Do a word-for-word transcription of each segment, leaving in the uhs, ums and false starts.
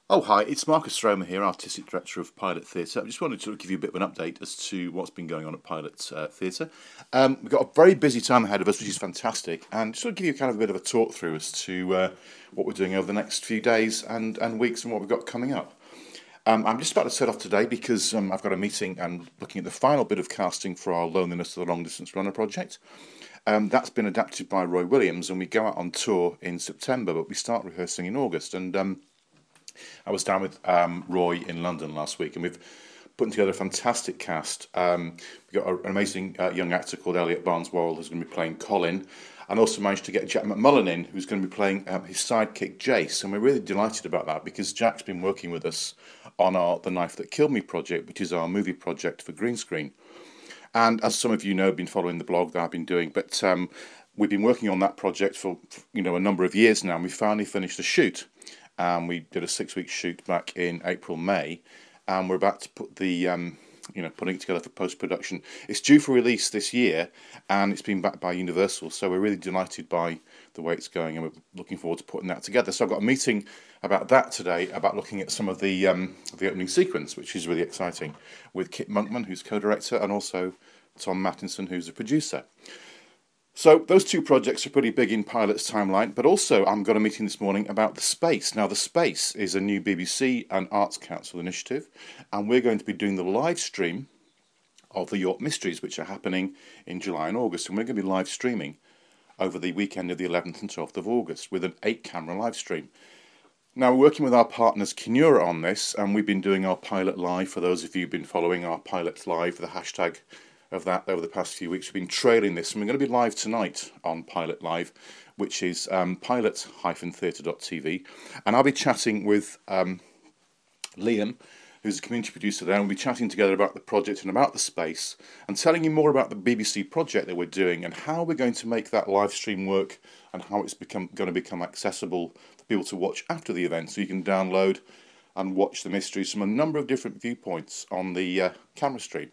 Oh, hi, it's Marcus Stromer here, Artistic Director of Pilot Theatre. I just wanted to give you a bit of an update as to what's been going on at Pilot uh, Theatre. Um, we've got a very busy time ahead of us, which is fantastic, and just want to give you kind of a bit of a talk through as to uh, what we're doing over the next few days and, and weeks and what we've got coming up. Um, I'm just about to set off today because um, I've got a meeting and looking at the final bit of casting for our Loneliness of the Long Distance Runner project. Um, that's been adapted by Roy Williams, and we go out on tour in September, but we start rehearsing in August. And um, I was down with um, Roy in London last week, and we've put together a fantastic cast. Um, we've got an amazing uh, young actor called Elliot Barnes-Worrell who's going to be playing Colin, and also managed to get Jack McMullen in, who's going to be playing um, his sidekick Jace. And we're really delighted about that because Jack's been working with us on our The Knife That Killed Me project, which is our movie project for green screen. And as some of you know, been following the blog that I've been doing, but um, we've been working on that project for you know a number of years now, and we finally finished the shoot. Um, we did a six-week shoot back in April, May, and we're about to put the, um, you know, putting it together for post-production. It's due for release this year, and it's been backed by Universal, so we're really delighted by the way it's going, and we're looking forward to putting that together. So I've got a meeting about that today, about looking at some of the um, the opening sequence, which is really exciting, with Kit Monkman, who's co-director, and also Tom Mattinson, who's the producer. So those two projects are pretty big in Pilot's timeline, but also I've got a meeting this morning about The Space. Now, The Space is a new B B C and Arts Council initiative, and we're going to be doing the live stream of the York Mysteries, which are happening in July and August, and we're going to be live streaming over the weekend of the eleventh and twelfth of August with an eight-camera live stream. Now, we're working with our partners Kinura on this, and we've been doing our Pilot Live. For those of you who've been following our Pilot Live, the hashtag of that over the past few weeks, we've been trailing this, and we're going to be live tonight on Pilot Live, which is um, pilot dash theatre dot t v, and I'll be chatting with um, Liam, who's a community producer there, and we'll be chatting together about the project and about The Space, and telling you more about the B B C project that we're doing and how we're going to make that live stream work and how it's become going to become accessible for people to watch after the event, so you can download and watch the mysteries from a number of different viewpoints on the uh, camera stream.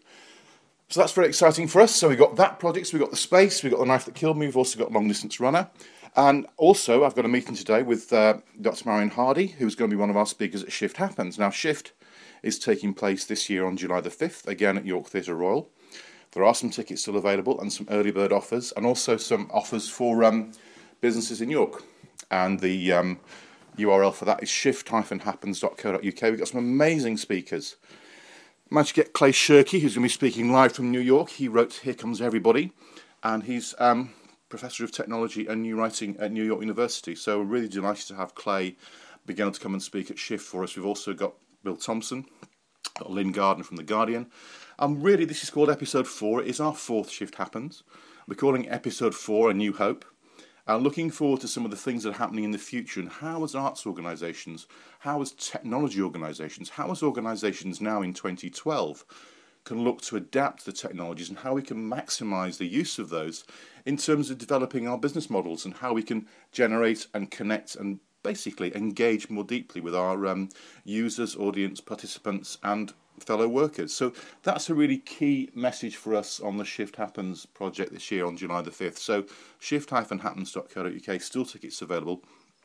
So that's very exciting for us. So we've got that project, so we've got The Space, we've got The Knife That Killed Me, we've also got Long Distance Runner. And also, I've got a meeting today with uh, Doctor Marion Hardy, who's going to be one of our speakers at Shift Happens. Now, Shift is taking place this year on July the fifth, again at York Theatre Royal. There are some tickets still available and some early bird offers, and also some offers for um, businesses in York. And the um, U R L for that is shift dash happens dot co dot u k. We've got some amazing speakers. Managed to get Clay Shirky, who's going to be speaking live from New York. He wrote Here Comes Everybody, and he's um, Professor of Technology and New Writing at New York University. So we're really delighted to have Clay begin to come and speak at Shift for us. We've also got Bill Thompson, got Lynn Gardner from The Guardian. And really, this is called Episode four. It is our fourth Shift Happens. We're calling it Episode four, A New Hope. And looking forward to some of the things that are happening in the future, and how as arts organisations, how as technology organisations, how as organisations now in twenty twelve can look to adapt the technologies, and how we can maximise the use of those in terms of developing our business models, and how we can generate and connect and basically engage more deeply with our um, users, audience, participants and fellow workers. So that's a really key message for us on the Shift Happens project this year on July the fifth. So shift dash happens dot co dot u k, still tickets available.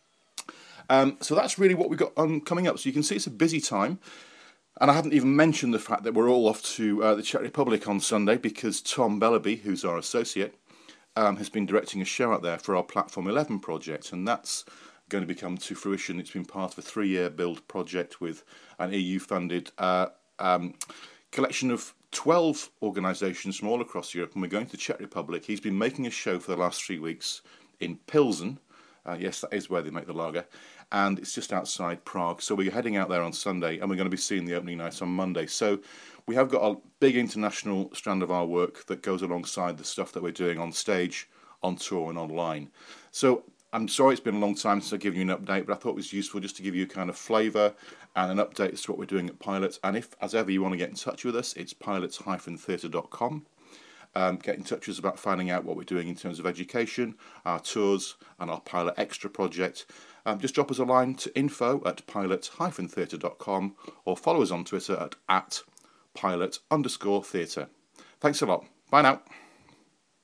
Um, so that's really what we've got um, coming up. So you can see it's a busy time. And I haven't even mentioned the fact that we're all off to uh, the Czech Republic on Sunday because Tom Bellaby, who's our associate, um, has been directing a show out there for our Platform eleven project. And that's going to become to fruition. It's been part of a three-year build project with an E U-funded uh, Um, collection of twelve organisations from all across Europe, and we're going to the Czech Republic. He's been making a show for the last three weeks in Pilsen. Uh, yes, that is where they make the lager, and it's just outside Prague. So we're heading out there on Sunday, and we're going to be seeing the opening night on Monday. So we have got a big international strand of our work that goes alongside the stuff that we're doing on stage, on tour, and online. So I'm sorry it's been a long time since I've given you an update, but I thought it was useful just to give you a kind of flavour and an update as to what we're doing at Pilot. And if, as ever, you want to get in touch with us, it's pilot dash theatre dot com. Um, get in touch with us about finding out what we're doing in terms of education, our tours, and our Pilot Extra project. Um, just drop us a line to info at pilot dash theatre dot com or follow us on Twitter at, at pilot underscore theatre. Thanks a lot. Bye now.